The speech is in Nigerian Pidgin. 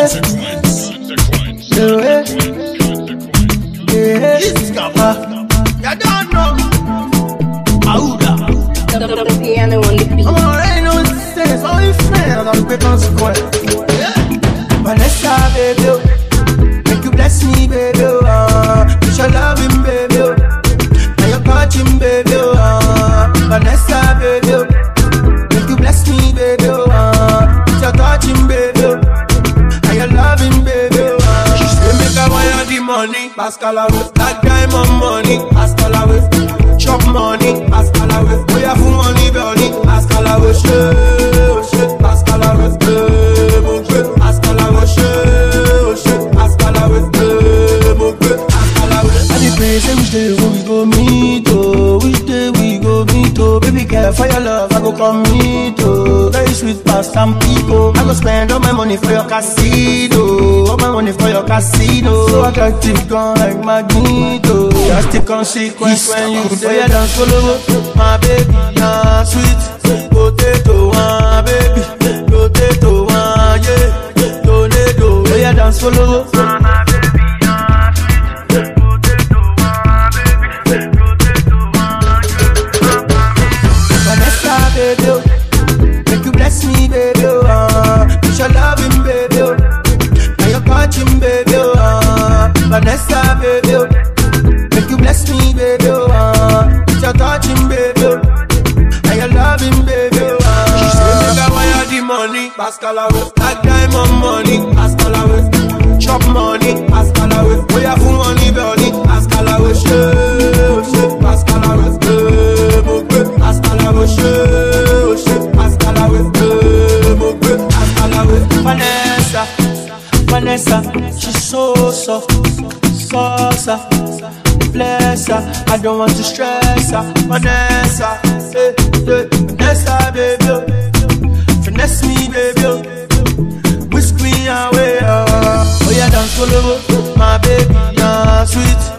You don't know. Auda. The piano on the beat. I'm already no sense. All you friends are quick consequence. Vanessa, baby, make you bless me, baby. You shall love him, baby. Now you're catching, baby. Vanessa, baby, make you bless me, baby. You're touching, baby. Now you're loving, baby. She say make I wire the money, Pascal away. That guy my money, Pascal away. Chop money, Pascal away. We have money, Bernie, Pascal away. Shit, Pascal away. Pascal away. Shit, Pascal away. Pascal away. I dey pray say which day we go meet, oh. Which day we go meet, oh. Baby girl, for your love, I go come meet, oh. Very sweet past some people. I go spend all my money for your casino. All my money for your casino. So attractive, gone like Magneto. Just the consequence when you say you dance follow. My baby, yeah, sweet potato, baby, potato, yeah, tornado. So you dance follow. My baby, yeah, sweet potato, baby, potato, Vanessa, baby, make you bless me, baby. You shall love him, baby. Now you're catching, baby. Vanessa, baby, make you bless me, baby. You're touching, baby. Now you're loving, baby. She say make I wire the money, Pascal away. That guy my money, Pascal away. Chop money, Pascal away. We have money, Bernie, Pascal away. Shit, Pascal away. Pascal away. Shit, Pascal away. Pascal away. Vanessa, she's so soft, so soft. Bless her, I don't want to stress her. Vanessa, Vanessa, baby, finesse me, baby, whisk me away. Oh yeah, dance follow, my baby, yeah, sweet